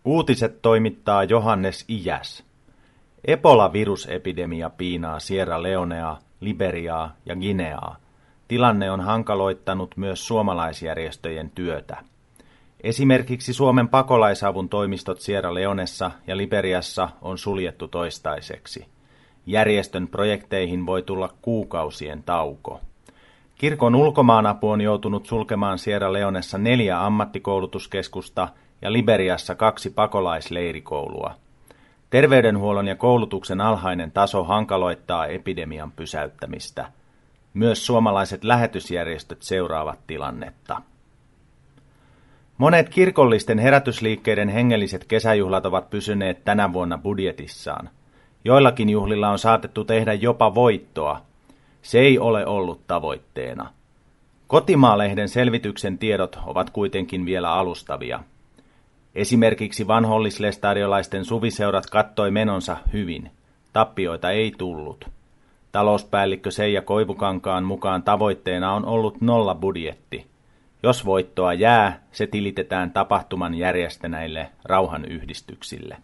Uutiset toimittaa Johannes Ijäs. Ebola-virusepidemia piinaa Sierra Leonea, Liberiaa ja Guineaa. Tilanne on hankaloittanut myös suomalaisjärjestöjen työtä. Esimerkiksi Suomen pakolaisavun toimistot Sierra Leonessa ja Liberiassa on suljettu toistaiseksi. Järjestön projekteihin voi tulla kuukausien tauko. Kirkon ulkomaanapu on joutunut sulkemaan Sierra Leonessa 4 ammattikoulutuskeskusta ja Liberiassa 2 pakolaisleirikoulua. Terveydenhuollon ja koulutuksen alhainen taso hankaloittaa epidemian pysäyttämistä. Myös suomalaiset lähetysjärjestöt seuraavat tilannetta. Monet kirkollisten herätysliikkeiden hengelliset kesäjuhlat ovat pysyneet tänä vuonna budjetissaan. Joillakin juhlilla on saatettu tehdä jopa voittoa. Se ei ole ollut tavoitteena. Kotimaalehden selvityksen tiedot ovat kuitenkin vielä alustavia. Esimerkiksi vanhollislestadiolaisten suviseurat kattoi menonsa hyvin. Tappioita ei tullut. Talouspäällikkö Seija Koivukankaan mukaan tavoitteena on ollut 0 budjetti. Jos voittoa jää, se tilitetään tapahtuman järjestäneille rauhanyhdistyksille.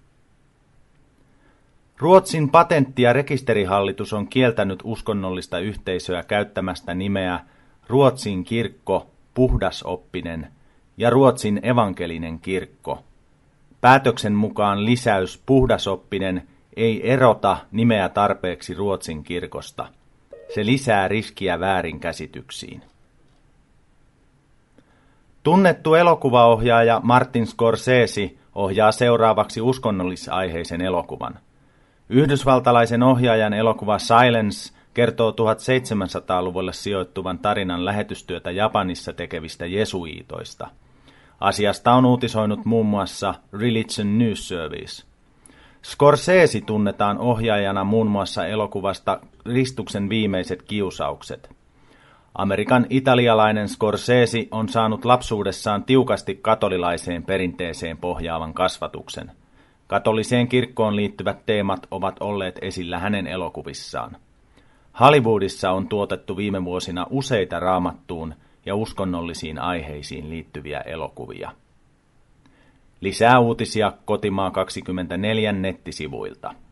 Ruotsin patentti- ja rekisterihallitus on kieltänyt uskonnollista yhteisöä käyttämästä nimeä Ruotsin kirkko, puhdasoppinen ja Ruotsin evankelinen kirkko. Päätöksen mukaan lisäys puhdasoppinen ei erota nimeä tarpeeksi Ruotsin kirkosta. Se lisää riskiä väärinkäsityksiin. Tunnettu elokuvaohjaaja Martin Scorsese ohjaa seuraavaksi uskonnollisaiheisen elokuvan. Yhdysvaltalaisen ohjaajan elokuva Silence kertoo 1700-luvulle sijoittuvan tarinan lähetystyötä Japanissa tekevistä jesuiitoista. Asiasta on uutisoinut muun muassa Religion News Service. Scorsese tunnetaan ohjaajana muun muassa elokuvasta Kristuksen viimeiset kiusaukset. Amerikan italialainen Scorsese on saanut lapsuudessaan tiukasti katolilaiseen perinteeseen pohjaavan kasvatuksen. Katoliseen kirkkoon liittyvät teemat ovat olleet esillä hänen elokuvissaan. Hollywoodissa on tuotettu viime vuosina useita raamattuun ja uskonnollisiin aiheisiin liittyviä elokuvia. Lisää uutisia Kotimaa 24 nettisivuilta.